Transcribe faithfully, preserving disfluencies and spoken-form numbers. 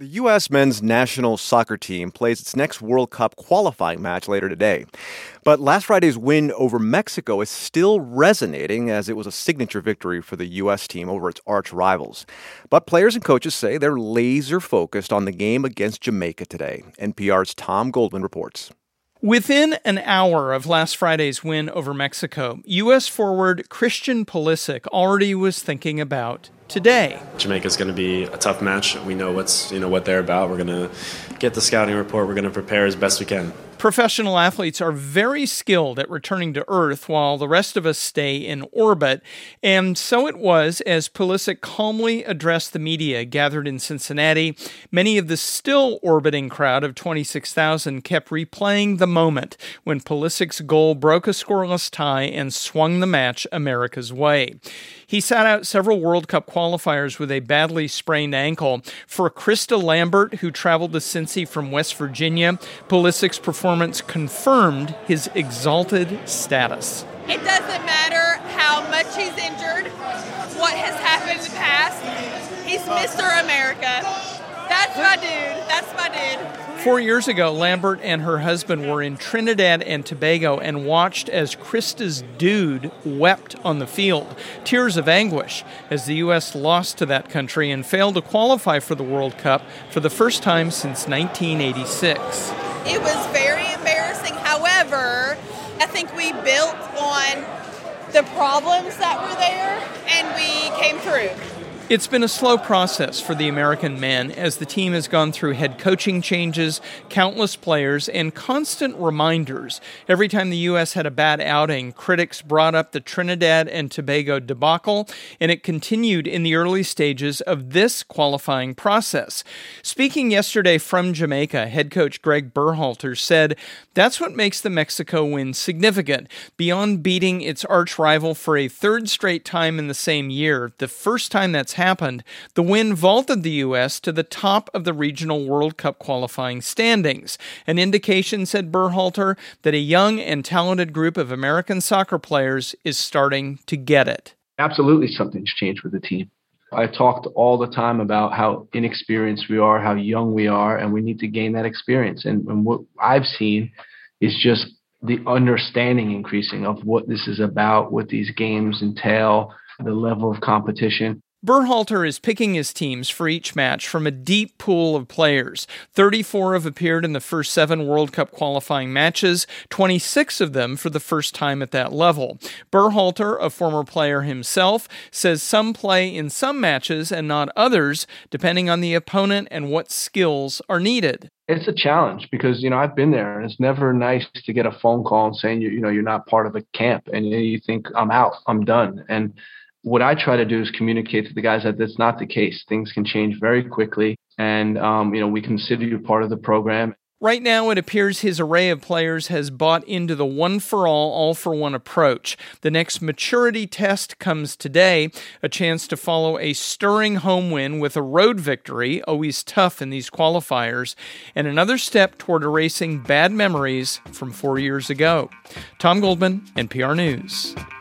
The U S men's national soccer team plays its next World Cup qualifying match later today. But last Friday's win over Mexico is still resonating, as it was a signature victory for the U S team over its arch rivals. But players and coaches say they're laser focused on the game against Jamaica today. N P R's Tom Goldman reports. Within an hour of last Friday's win over Mexico, U S forward Christian Pulisic already was thinking about today. Jamaica's going to be a tough match. We know what's you know what they're about. We're going to get the scouting report. We're going to prepare as best we can. Professional athletes are very skilled at returning to Earth while the rest of us stay in orbit. And so it was as Pulisic calmly addressed the media gathered in Cincinnati. Many of the still orbiting crowd of twenty-six thousand kept replaying the moment when Pulisic's goal broke a scoreless tie and swung the match America's way. He sat out several World Cup qualifiers with a badly sprained ankle. For Krista Lambert, who traveled to Cincy from West Virginia, Pulisic's performance confirmed his exalted status. It doesn't matter how much he's injured, what has happened in the past. He's Mister America. That's my dude. That's my dude. Four years ago, Lambert and her husband were in Trinidad and Tobago and watched as Krista's dude wept on the field. Tears of anguish as the U S lost to that country and failed to qualify for the World Cup for the first time since nineteen eighty-six. It was very embarrassing. However, I think we built on the problems that were there and we came through. It's been a slow process for the American men as the team has gone through head coaching changes, countless players, and constant reminders. Every time the U S had a bad outing, critics brought up the Trinidad and Tobago debacle, and it continued in the early stages of this qualifying process. Speaking yesterday from Jamaica, head coach Greg Berhalter said that's what makes the Mexico win significant. Beyond beating its arch rival for a third straight time in the same year, the first time that's happened, the win vaulted the U S to the top of the regional World Cup qualifying standings, an indication, said Berhalter, that a young and talented group of American soccer players is starting to get it. Absolutely something's changed with the team. I talked all the time about how inexperienced we are, how young we are, and we need to gain that experience. And, and what I've seen is just the understanding increasing of what this is about, what these games entail, the level of competition. Berhalter is picking his teams for each match from a deep pool of players. thirty-four have appeared in the first seven World Cup qualifying matches, twenty-six of them for the first time at that level. Berhalter, a former player himself, says some play in some matches and not others, depending on the opponent and what skills are needed. It's a challenge because, you know, I've been there and it's never nice to get a phone call and saying, you, you know, you're not part of a camp and you think I'm out, I'm done. And what I try to do is communicate to the guys that that's not the case. Things can change very quickly, and um, you know we consider you part of the program. Right now, it appears his array of players has bought into the one-for-all, all-for-one approach. The next maturity test comes today, a chance to follow a stirring home win with a road victory, always tough in these qualifiers, and another step toward erasing bad memories from four years ago. Tom Goldman, N P R News.